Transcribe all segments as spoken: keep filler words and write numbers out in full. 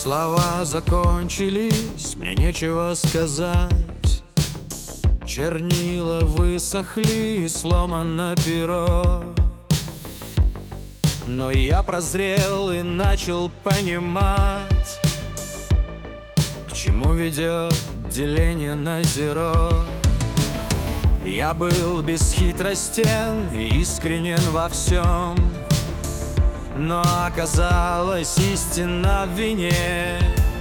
Слова закончились, мне нечего сказать. Чернила высохли, сломано перо. Но я прозрел и начал понимать, к чему ведет деление на зеро. Я был бесхитростен и искренен во всем, но оказалась истина в вине.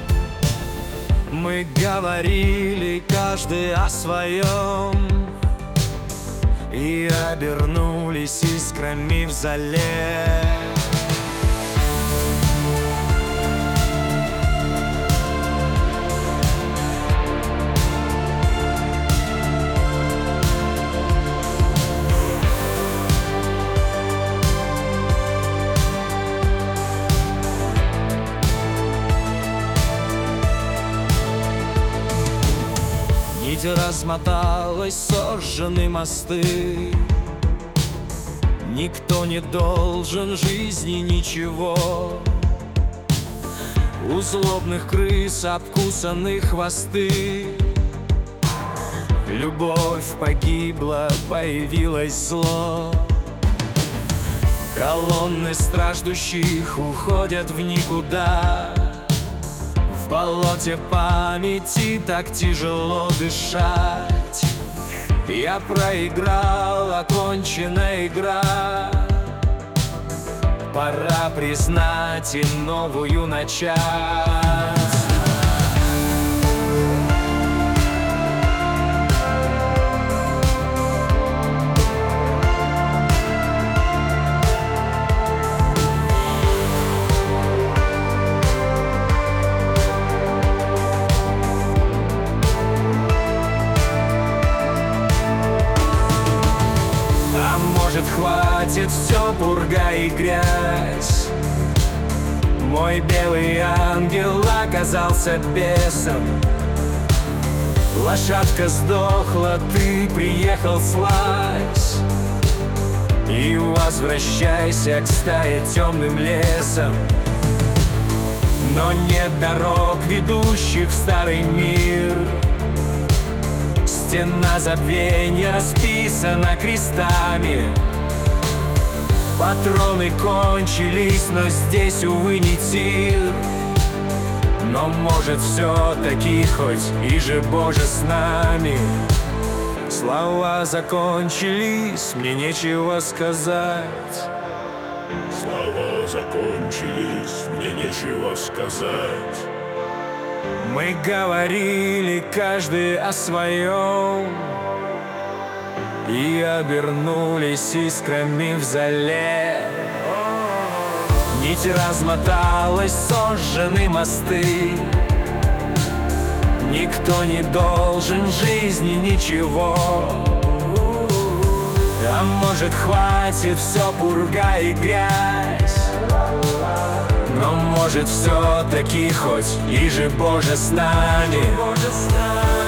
Мы говорили каждый о своем и обернулись искрами в зале. Нить размоталась, сожжены мосты. Никто не должен жизни ничего. У злобных крыс обкусаны хвосты. Любовь погибла, появилось зло. Колонны страждущих уходят в никуда. В болоте памяти так тяжело дышать. Я проиграл, окончена игра. Пора признать и новую начать. Может, хватит все, пурга и грязь. Мой белый ангел оказался бесом. Лошадка сдохла, ты приехал, слазь и возвращайся к стае темным лесом. Но нет дорог, ведущих в старый мир. Стена забвенья расписана крестами. Патроны кончились, но здесь, увы, не тир. Но может все-таки хоть и же Боже с нами. Слова закончились, мне нечего сказать. Слова закончились, мне нечего сказать. Мы говорили каждый о своем и обернулись искрами в зале. Нить размоталась, сожжены мосты. Никто не должен жизни ничего. А может, хватит все, пурга и грязь. Но может все-таки хоть и же Боже с нами.